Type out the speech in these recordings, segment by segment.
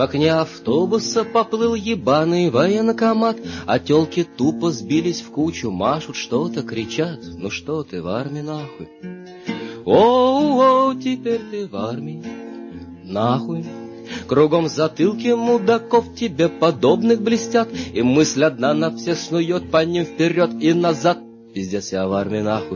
окне автобуса поплыл ебаный военкомат, а тёлки тупо сбились в кучу, машут, что-то кричат. Ну что ты в армии нахуй? О, теперь ты в армии нахуй. Кругом затылки мудаков тебе подобных блестят, и мысль одна на всех снует по ним вперед и назад. Пиздец, я в армии нахуй.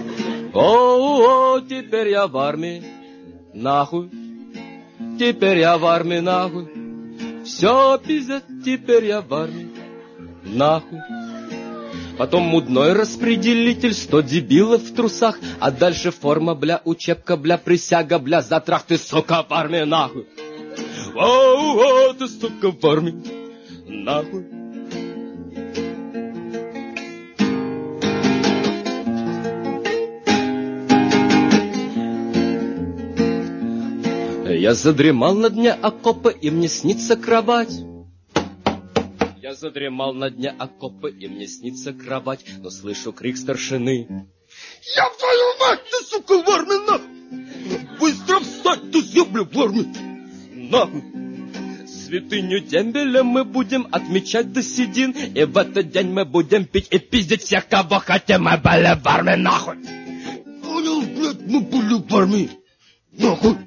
О, теперь я в армии нахуй. Теперь я в армии нахуй. Все, пиздец, теперь я в армии нахуй. Потом мудной распределитель, 100 дебилов в трусах, а дальше форма, бля, учебка, бля, присяга, бля, затрах, ты, сука, в армии нахуй. О, ты, сука, в армии нахуй. Я задремал на дне окопа, и мне снится кровать. Я задремал на дне окопа, и мне снится кровать, но слышу крик старшины. Я твою мать, ты, сука, в армии, нахуй! Быстро встать, ты, съебля, в армии, нахуй! Святыню дембеля мы будем отмечать до седин, и в этот день мы будем пить и пиздить всех, кого хотим, мы были в армии, нахуй! Понял, блядь, мы были в армии, нахуй!